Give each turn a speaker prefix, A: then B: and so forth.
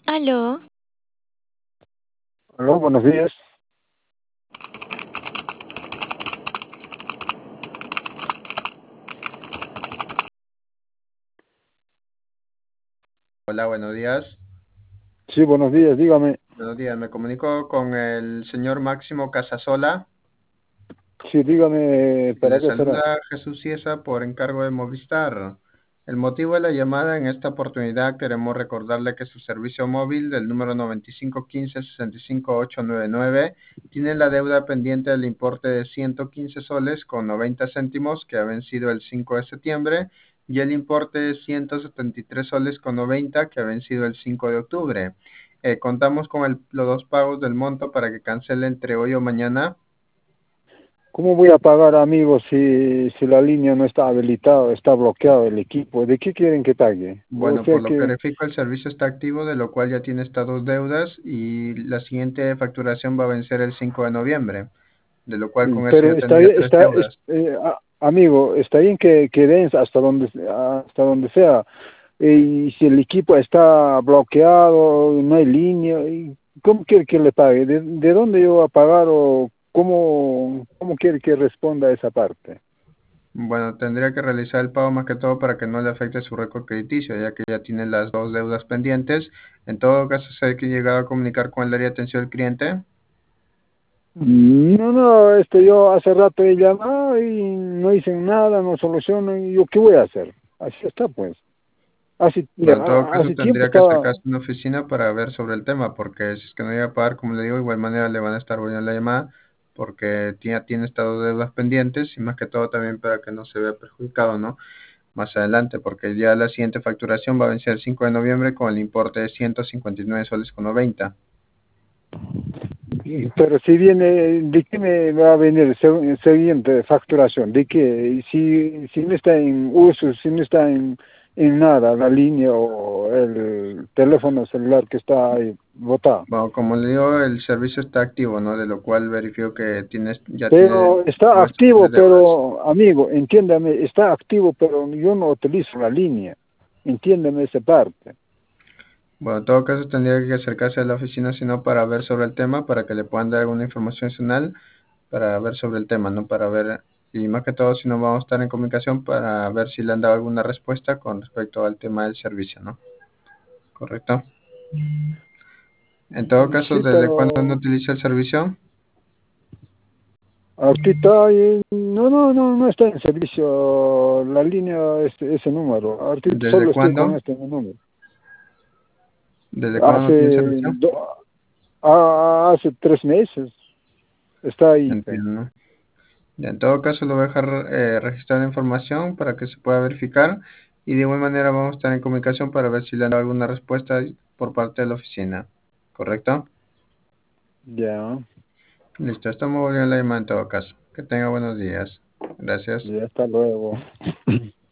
A: Aló,
B: Aló, buenos días.
C: Hola, buenos días.
B: Sí, buenos días, dígame.
C: Buenos días, me comunico con el señor Máximo Casasola.
B: Sí, dígame,
C: Le
B: ¿para qué será?
C: saluda Jesús Ciesa por encargo de Movistar. El motivo de la llamada en esta oportunidad queremos recordarle que su servicio móvil del número 9515-65899 tiene la deuda pendiente del importe de 115 soles con 90 céntimos que ha vencido el 5 de septiembre y el importe de 173 soles con 90 que ha vencido el 5 de octubre. Contamos con los dos pagos del monto para que cancele entre hoy o mañana.
B: ¿Cómo voy a pagar, amigos, si la línea no está habilitada, está bloqueado el equipo? ¿De qué quieren que pague? O
C: Bueno,
B: sea
C: por lo que
B: que,
C: verifico, el servicio está activo, de lo cual ya tiene estas dos deudas y la siguiente facturación va a vencer el 5 de noviembre, de lo cual con eso
B: pero
C: ya tendría tres deudas.
B: amigo, está bien que den hasta donde sea. Y si el equipo está bloqueado, no hay línea, ¿cómo quiere que le pague? ¿De dónde yo voy a pagar o cómo quiere que responda a esa parte?
C: Bueno, tendría que realizar el pago más que todo para que no le afecte su récord crediticio, ya que ya tiene las dos deudas pendientes. En todo caso, se ha que llegado a comunicar con el área de atención al cliente.
B: No, no, yo hace rato he llamado y no dicen nada, no solucionan, y yo qué voy a hacer. Así está, pues.
C: Bueno, en todo caso,
B: Hace tiempo
C: tendría que
B: estaba.
C: acercarse a una oficina para ver sobre el tema, porque si es que no llega a pagar, como le digo, de igual manera le van a estar volviendo la llamada, porque tiene estado de deudas pendientes y más que todo también para que no se vea perjudicado, ¿no? Más adelante, porque ya la siguiente facturación va a vencer el 5 de noviembre con el importe de 159 soles con 90.
B: Pero si viene, ¿de qué me va a venir el siguiente facturación? ¿De qué? Si no está en uso, si no está en nada, la línea o el teléfono celular que está ahí botado.
C: Bueno, como le digo, el servicio está activo, ¿no? De lo cual verifico que ya tiene
B: Pero está
C: todas estas
B: activo,
C: tres deudas.
B: pero amigo, entiéndame, está activo, pero yo no utilizo la línea. Entiéndeme esa parte.
C: Bueno, en todo caso tendría que acercarse a la oficina, sino para ver sobre el tema, para que le puedan dar alguna información adicional, para ver sobre el tema, ¿no? Para ver, y más que todo, si no vamos a estar en comunicación para ver si le han dado alguna respuesta con respecto al tema del servicio, ¿no? ¿Correcto? En todo caso,
B: Sí,
C: ¿desde cuándo no
B: pero
C: utiliza el servicio?
B: ahorita no está en servicio la línea ese número. Ahorita
C: ¿Desde
B: solo estoy con
C: cuándo?
B: este número.
C: ¿Desde cuándo no tiene
B: Hace
C: servicio?
B: hace 3 meses está ahí. Pues.
C: Entiendo, ¿no? Ya, en todo caso, lo voy a dejar registrar la información para que se pueda verificar y de igual manera vamos a estar en comunicación para ver si le han dado alguna respuesta por parte de la oficina. ¿Correcto?
B: Ya,
C: Listo, estamos volviendo a la llamada en todo caso. Que tenga buenos días. Gracias.
B: ya hasta luego.